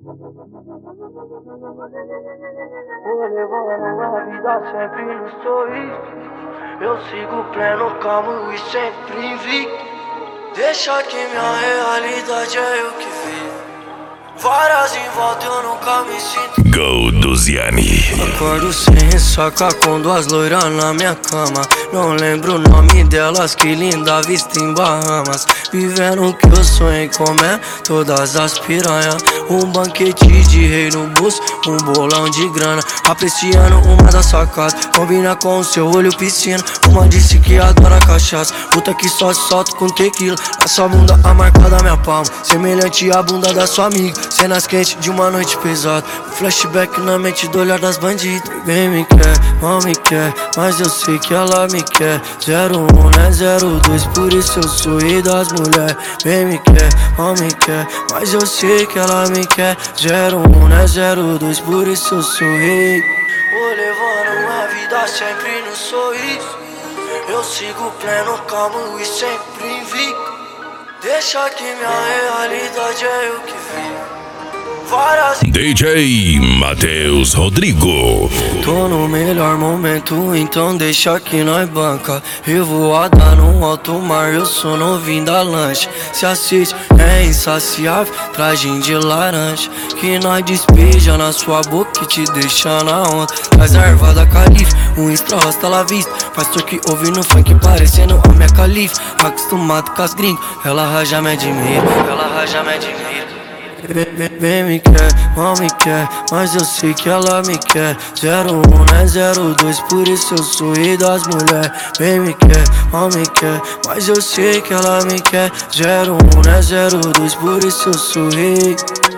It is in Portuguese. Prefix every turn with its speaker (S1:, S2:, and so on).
S1: Vou levando a vida sempre no sorriso. Eu sigo pleno, calmo e sempre invicto. Deixa que minha realidade é eu que vivo. Várias em volta eu nunca me sinto.
S2: Go Duziani.
S1: Acordo sem ressaca com duas loiras na minha cama. Não lembro o nome delas, que linda vista em Bahamas. Vivendo o que eu sonhei comer, todas as piranhas. Um banquete de rei no bolso, um bolão de grana. Apreciando uma das sacadas, combina com o seu olho piscina. Uma disse que adora cachaça, outra que só solta com tequila. Na sua bunda a marca da minha palma, semelhante à bunda da sua amiga. Cenas quentes de uma noite pesada, flashback na mente do olhar das bandidas. Bem me quer, mal me quer, mas eu sei que ela me quer. 01 não é 02, por isso eu sou rei das mulheres. Bem me quer, mal me quer, mas eu sei que ela me quer. 01 não é 02, por isso eu sou rei. Vou levando uma vida sempre no sorriso. Eu sigo pleno, calmo e sempre invicto. Deixa que minha realidade é eu que vivo.
S2: DJ Matheus Rodrigo.
S1: Tô no melhor momento, então deixa que nós banca. Revoada no alto mar, eu sou novinho da lancha. Se assiste, é insaciável, tragem de laranja. Que nós despeja na sua boca e te deixa na onda. Traz a erva da califa, um extra rosta la vista. Pastor que ouve no funk parecendo a minha califa. Acostumado com as gringas, ela raja me admira, ela raja me admira. Bem me quer, mal me quer, mas eu sei que ela me quer. 01 não é 02, por isso eu sou rei das mulheres. Bem me quer, mal me quer, mas eu sei que ela me quer. 01 não é 02, por isso eu sou rei.